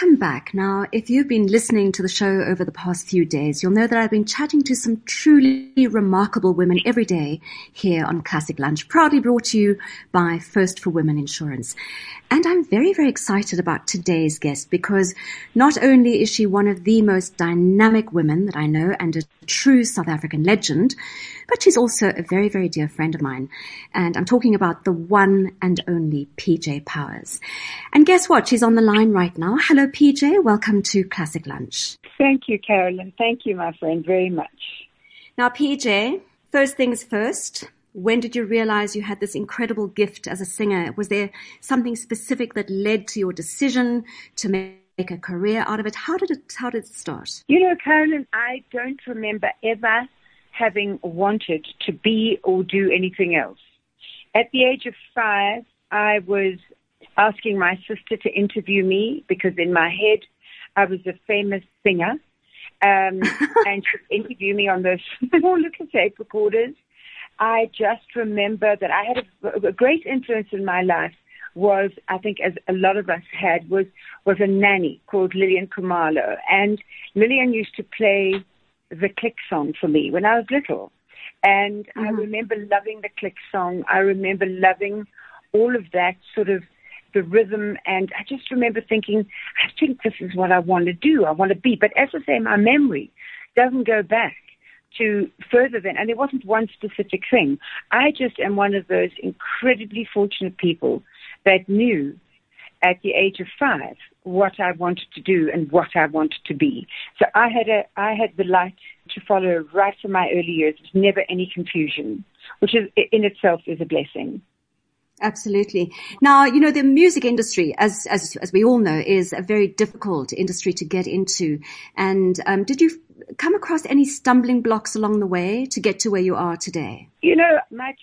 welcome back. Now, if you've been listening to the show over the past few days, you'll know that I've been chatting to some truly remarkable women every day here on Classic Lunch, proudly brought to you by First for Women Insurance. And I'm very, very excited about today's guest because not only is she one of the most dynamic women that I know and a true South African legend, but she's also a very, very dear friend of mine. And I'm talking about the one and only PJ Powers. And guess what? She's on the line right now. Hello, PJ. Welcome to Classic Lunch. Thank you, Carolyn. Thank you, my friend, very much. Now, PJ, first things first. When did you realize you had this incredible gift as a singer? Was there something specific that led to your decision to make a career out of it? How did it start? You know, Carolyn, I don't remember ever having wanted to be or do anything else. At the age of 5, I was asking my sister to interview me because in my head I was a famous singer, and she would interview me on those small little tape recorders. I just remember that I had a great influence in my life was, I think as a lot of us had, was a nanny called Lillian Khumalo. And Lillian used to play the Click song for me when I was little. And I remember loving the Click song. I remember loving all of that sort of the rhythm. And I just remember thinking, I think this is what I want to do. I want to be. But as I say, my memory doesn't go back to further than, and there wasn't one specific thing. I just am one of those incredibly fortunate people that knew at the age of 5 what I wanted to do and what I wanted to be. So I had the light to follow right from my early years. There's never any confusion, which is in itself is a blessing. Absolutely. Now, you know, the music industry, as we all know, is a very difficult industry to get into. And did you come across any stumbling blocks along the way to get to where you are today? You know, my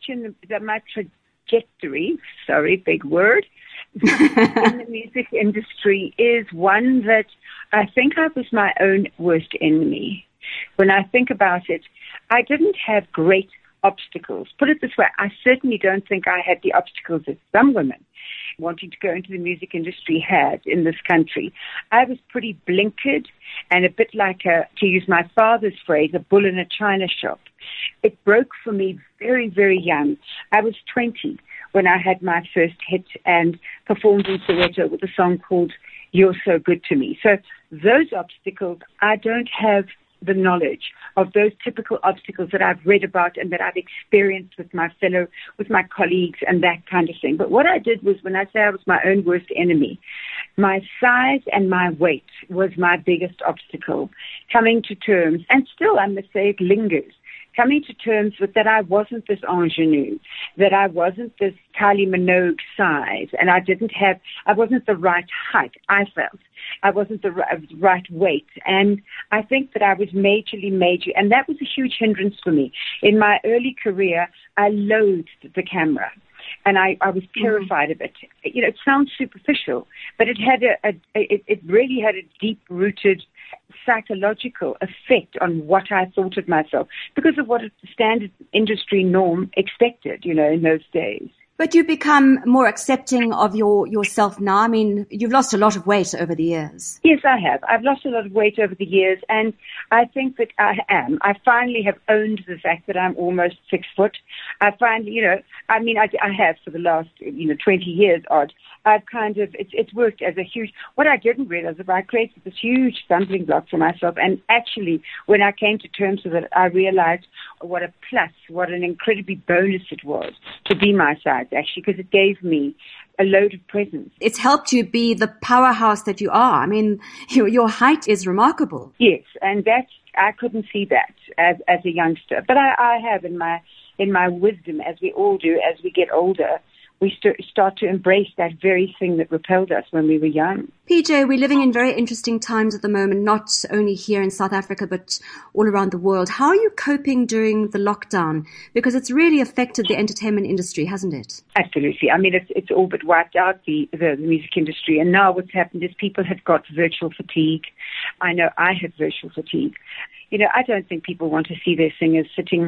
trajectory, sorry, big word, in the music industry is one that I think I was my own worst enemy. When I think about it, I didn't have great obstacles. Put it this way, I certainly don't think I had the obstacles that some women wanting to go into the music industry had in this country. I was pretty blinkered and a bit like, to use my father's phrase, a bull in a china shop. It broke for me very, very young. I was 20 when I had my first hit and performed in Soweto with a song called You're So Good to Me. So those obstacles, I don't have the knowledge of those typical obstacles that I've read about and that I've experienced with my colleagues and that kind of thing. But what I did was, when I say I was my own worst enemy, my size and my weight was my biggest obstacle. Coming to terms, and still I must say it lingers, coming to terms with that I wasn't this ingenue, that I wasn't this Kylie Minogue size, and I wasn't the right height, I felt. I wasn't the right weight. And I think that I was major, and that was a huge hindrance for me. In my early career, I loathed the camera. And I was terrified of it. You know, it sounds superficial, but it had it really had a deep-rooted psychological effect on what I thought of myself because of what the standard industry norm expected, you know, in those days. But you become more accepting of yourself now. I mean, you've lost a lot of weight over the years. Yes, I have. I've lost a lot of weight over the years, and I think that I am. I finally have owned the fact that I'm almost 6 foot. I finally, you know, I mean, I have for the last, 20 years odd. I've kind of, it's worked as a huge, what I didn't realize is I created this huge stumbling block for myself. And actually, when I came to terms with it, I realized what a plus, what an incredibly bonus it was to be my size, actually, because it gave me a load of presence. It's helped you be the powerhouse that you are. I mean, your height is remarkable. Yes, and I couldn't see that as a youngster. But I have in my wisdom, as we all do, as we get older, we start to embrace that very thing that repelled us when we were young. PJ, we're living in very interesting times at the moment, not only here in South Africa, but all around the world. How are you coping during the lockdown? Because it's really affected the entertainment industry, hasn't it? Absolutely. I mean, it's all but wiped out the music industry. And now what's happened is people have got virtual fatigue. I know I have virtual fatigue. You know, I don't think people want to see their singers sitting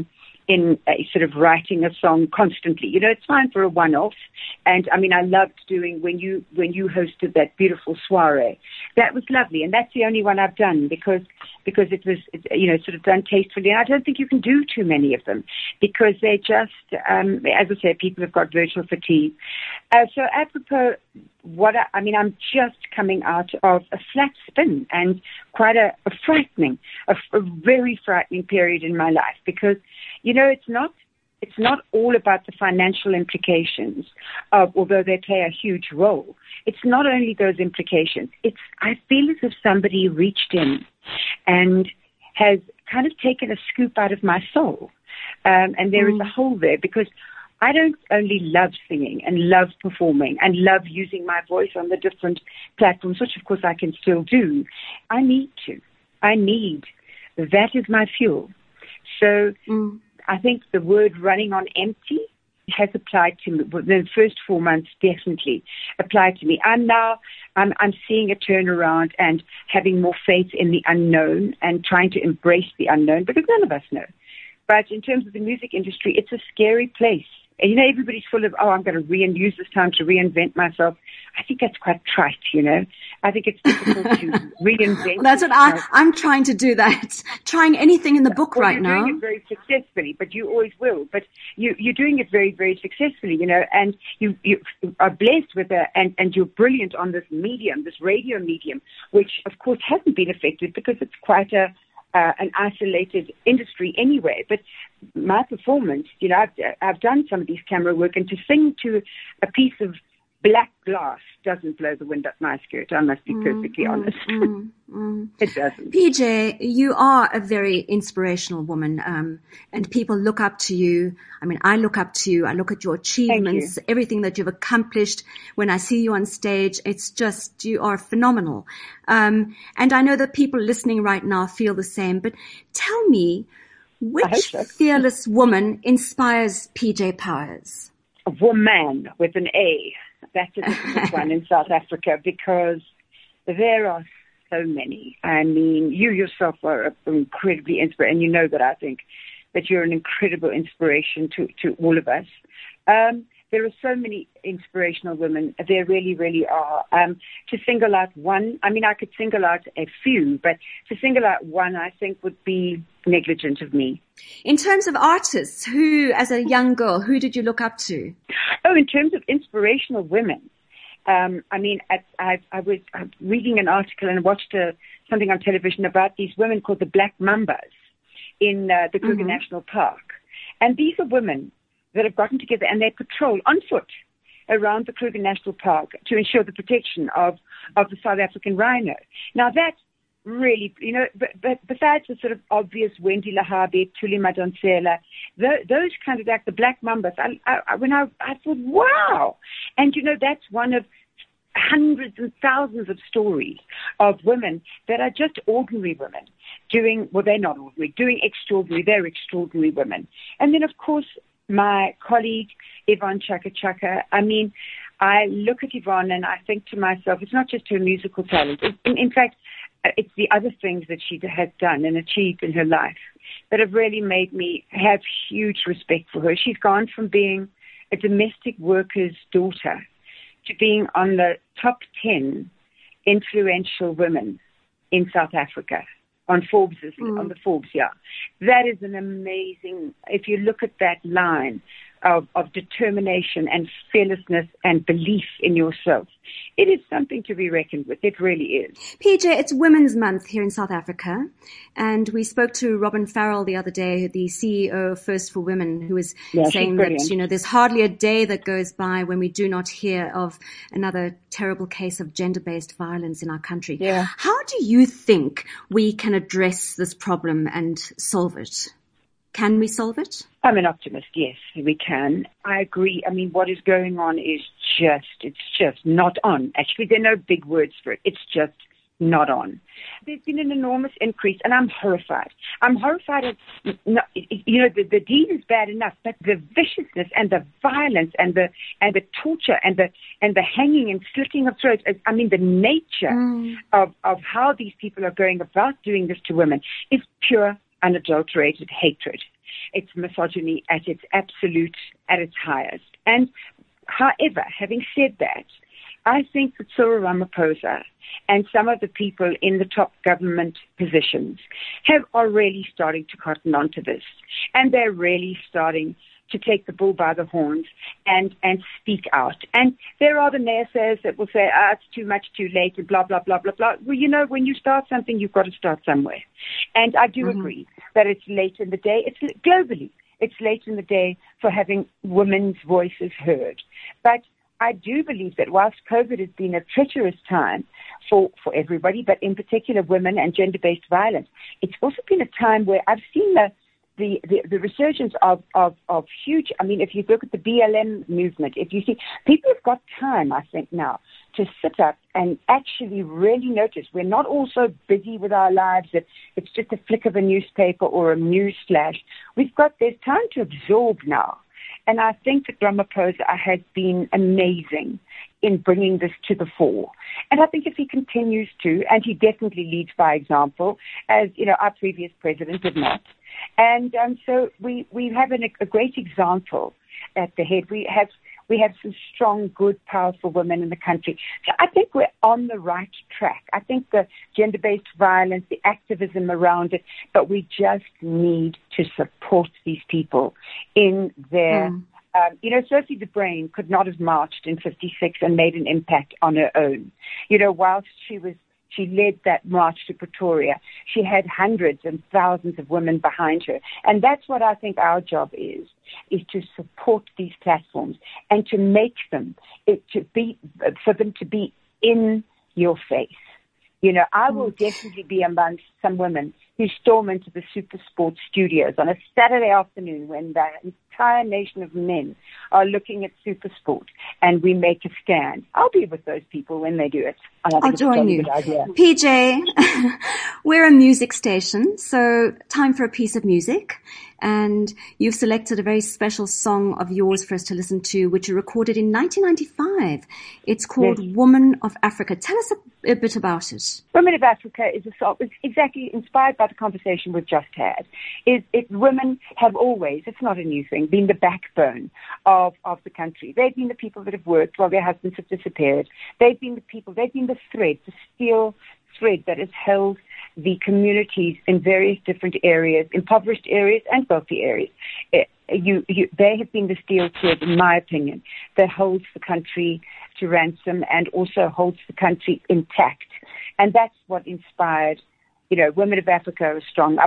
in sort of writing a song constantly. You know, it's fine for a one-off. And I mean, I loved doing when you hosted that beautiful soiree. That was lovely, and that's the only one I've done because it was, you know, sort of done tastefully. And I don't think you can do too many of them because they just, as I say, people have got virtual fatigue. So apropos, I'm just coming out of a flat spin and quite a very frightening period in my life because, you know, it's not all about the financial implications, although they play a huge role. It's not only those implications. I feel as if somebody reached in and has kind of taken a scoop out of my soul. And there is a hole there because I don't only love singing and love performing and love using my voice on the different platforms, which of course I can still do. I need to. That is my fuel. So I think the word running on empty has applied to me. The first 4 months definitely applied to me. I'm seeing a turnaround and having more faith in the unknown and trying to embrace the unknown because none of us know. But in terms of the music industry, it's a scary place. And, you know, everybody's full of, I'm going to use this time to reinvent myself. I think that's quite trite, you know. I think it's difficult to reinvent. Well, that's what I'm trying to do that. Trying anything in the book right now. You're doing it very successfully, but you always will. But you're doing it very, very successfully, you know, and you are blessed with it, and you're brilliant on this medium, this radio medium, which, of course, hasn't been affected because it's quite an isolated industry anyway. But my performance, you know, I've done some of these camera work, and to sing to a piece of black glass doesn't blow the wind up my skirt. I must be perfectly honest. It doesn't. PJ, you are a very inspirational woman, and people look up to you. I mean, I look up to you. I look at your achievements, everything that you've accomplished. When I see you on stage, it's just, you are phenomenal. And I know that people listening right now feel the same, but tell me, which fearless woman inspires PJ Powers? A woman with an A. That's a difficult one in South Africa because there are so many. I mean, you yourself are incredibly inspiring, and you know that I think that you're an incredible inspiration to all of us. There are so many inspirational women. There really, really are. To single out one, I mean, I could single out a few, but to single out one, I think would be negligent of me. In terms of artists, who, as a young girl, who did you look up to? Oh, in terms of inspirational women, I mean, I was reading an article and watched something on television about these women called the Black Mambas in the Kruger National Park. And these are women that have gotten together and they patrol on foot around the Kruger National Park to ensure the protection of the South African rhino. Now that really, you know, but besides the sort of obvious Wendy Lahabe, Thuli Madonsela, those kind of, like the Black Mambas, I thought, wow. And, you know, that's one of hundreds and thousands of stories of women that are just ordinary women they're not ordinary, doing extraordinary, they're extraordinary women. And then, of course, my colleague, Yvonne Chaka Chaka, I mean, I look at Yvonne and I think to myself, it's not just her musical talent. In fact, it's the other things that she has done and achieved in her life that have really made me have huge respect for her. She's gone from being a domestic worker's daughter to being on the top 10 influential women in South Africa on on the Forbes, yeah. That is an amazing, if you look at that line of determination and fearlessness and belief in yourself, it is something to be reckoned with. It really is. PJ, it's Women's Month here in South Africa, and we spoke to Robin Farrell the other day, the CEO of First for Women, who was saying that, you know, there's hardly a day that goes by when we do not hear of another terrible case of gender-based violence in our country. Yeah. How do you think we can address this problem and solve it? Can we solve it? I'm an optimist. Yes, we can. I agree. I mean, what is going on is it's just not on. Actually, there are no big words for it. It's just not on. There's been an enormous increase, and I'm horrified. I'm horrified at, you know, the deed is bad enough, but the viciousness and the violence and the torture and the hanging and slitting of throats. I mean, the nature of how these people are going about doing this to women is pure, unadulterated hatred. It's misogyny at its highest. And however, having said that, I think that Cyril Ramaphosa and some of the people in the top government positions are really starting to cotton on to this. And they're really starting to take the bull by the horns and speak out. And there are the naysayers that will say, it's too much, too late, and blah, blah, blah, blah, blah. Well, when you start something, you've got to start somewhere. And I do agree that it's late in the day. It's globally, it's late in the day for having women's voices heard. But I do believe that whilst COVID has been a treacherous time for everybody, but in particular women and gender-based violence, it's also been a time where I've seen the resurgence of huge, if you look at the BLM movement, if you see, people have got time, I think now, to sit up and actually really notice. We're not all so busy with our lives that it's just a flick of a newspaper or a news flash. There's time to absorb now. And I think that Ramaphosa has been amazing in bringing this to the fore. And I think if he continues to, and he definitely leads by example, as, our previous president did not. And so we have a great example at the head. We have some strong, good, powerful women in the country. So I think we're on the right track. I think the gender-based violence, the activism around it, but we just need to support these people in their, Sophie de Bruyn could not have marched in 56 and made an impact on her own. Whilst she led that march to Pretoria, she had hundreds and thousands of women behind her. And that's what I think our job is to support these platforms and to make them, for them to be in your face. I will definitely be amongst some women who storm into the SuperSport studios on a Saturday afternoon when the entire nation of men are looking at SuperSport and we make a stand. I'll be with those people when they do it. I'll join you. PJ, we're a music station, so time for a piece of music. And you've selected a very special song of yours for us to listen to, which you recorded in 1995. It's called Woman of Africa. Tell us a bit about it. Woman of Africa is a song, it's exactly inspired by the conversation we've just had. Women have always, it's not a new thing, been the backbone of the country. They've been the people that have worked while their husbands have disappeared. They've been the thread, the steel thread that has held the communities in various different areas, impoverished areas and wealthy areas. They have been the steel thread, in my opinion, that holds the country to ransom and also holds the country intact. And that's what inspired, Women of Africa are strong.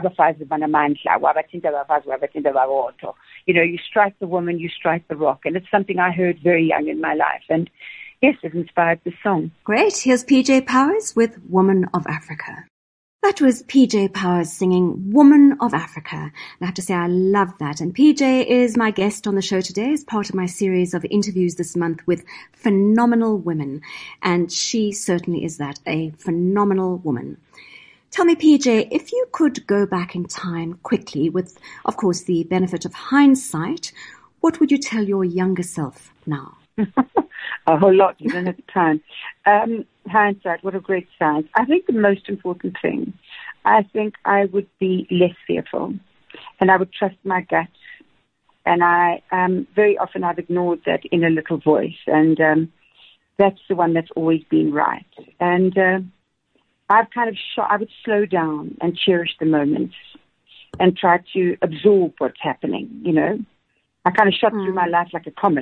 You strike the woman, you strike the rock. And it's something I heard very young in my life. And yes, it inspired the song. Great. Here's PJ Powers with Woman of Africa. That was PJ Powers singing Woman of Africa. And I have to say I love that. And PJ is my guest on the show today as part of my series of interviews this month with phenomenal women. And she certainly is that, a phenomenal woman. Tell me, PJ, if you could go back in time quickly with, of course, the benefit of hindsight, what would you tell your younger self now? A whole lot, you don't have time. Hindsight, what a great science. I think the most important thing, I think I would be less fearful and I would trust my gut. And very often I've ignored that inner little voice, and that's the one that's always been right. And I would slow down and cherish the moments and try to absorb what's happening, I kind of shot through my life like a comet.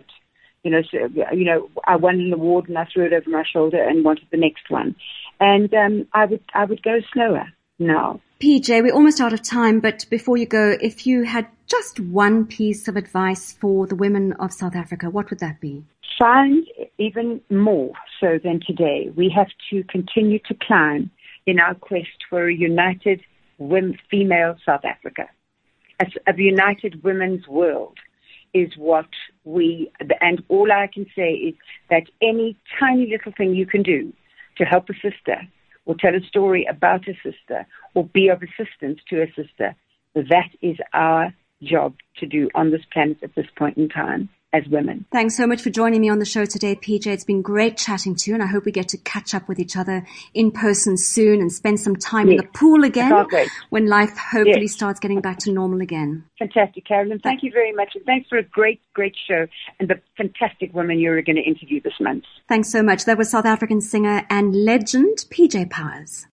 I won an award and I threw it over my shoulder and wanted the next one. And I would go slower now. PJ, we're almost out of time, but before you go, if you had just one piece of advice for the women of South Africa, what would that be? Find even more so than today. We have to continue to climb in our quest for a united female South Africa, a united women's world. Is what and all I can say is that any tiny little thing you can do to help a sister or tell a story about a sister or be of assistance to a sister, that is our job to do on this planet at this point in time. as women. Thanks so much for joining me on the show today, PJ. It's been great chatting to you, and I hope we get to catch up with each other in person soon and spend some time in the pool again when life hopefully starts getting back to normal again. Fantastic, Carolyn. Thank you very much. And thanks for a great, great show and the fantastic woman you're going to interview this month. Thanks so much. That was South African singer and legend PJ Powers.